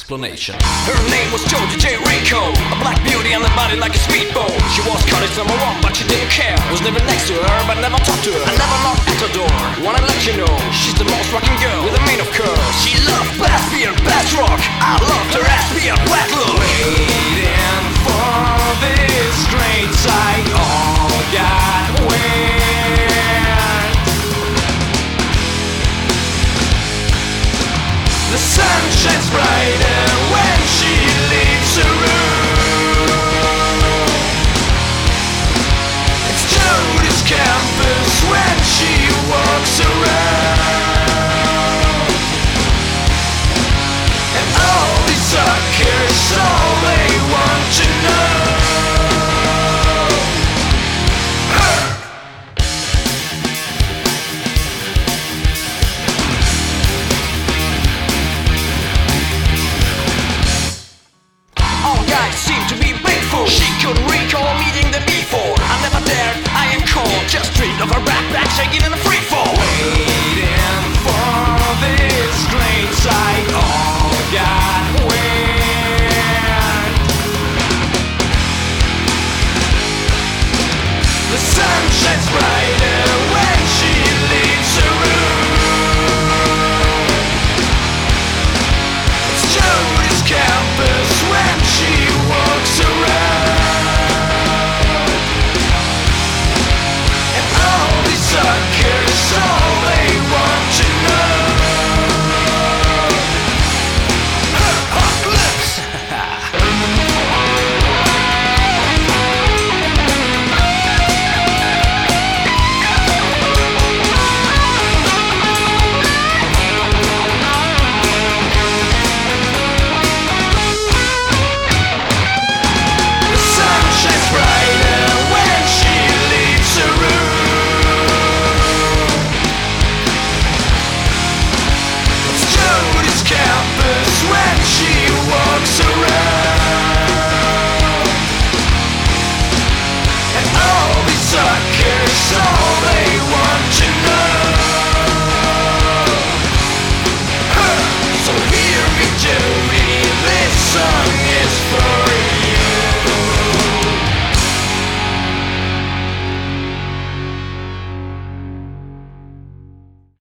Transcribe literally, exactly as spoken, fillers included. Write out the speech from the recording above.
explanation. Her name was Georgia J. Rico, a black beauty and a body like a speedboat. She was cutting number one, but she didn't care. Was never next to her, but never talked to her. I never knocked at her door. Wanna let you know, she's the most rocking girl with a mane of curls. She loved bass beer, bass rock. I loved her ass beer, black look. Waiting for this great sight, all got wet. The sun shines brighter when she leaves her room. It's Jody's campus when she walks around. And all these suckers, all they want to know. Her. All guys seem to be big fools. She couldn't recall meeting them before. I never dared, I am cold. Just dreamed of her backpack shaking in